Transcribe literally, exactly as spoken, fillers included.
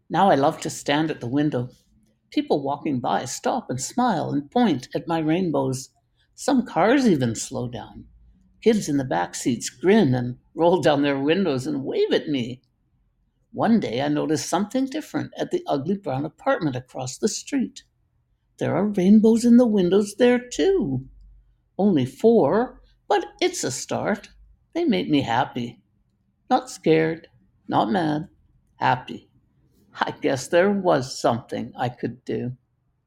Now I love to stand at the window. People walking by stop and smile and point at my rainbows. Some cars even slow down. Kids in the back seats grin and roll down their windows and wave at me. One day I noticed something different at the ugly brown apartment across the street. There are rainbows in the windows there too. Only four, but it's a start. They made me happy. Not scared, not mad, happy. I guess there was something I could do.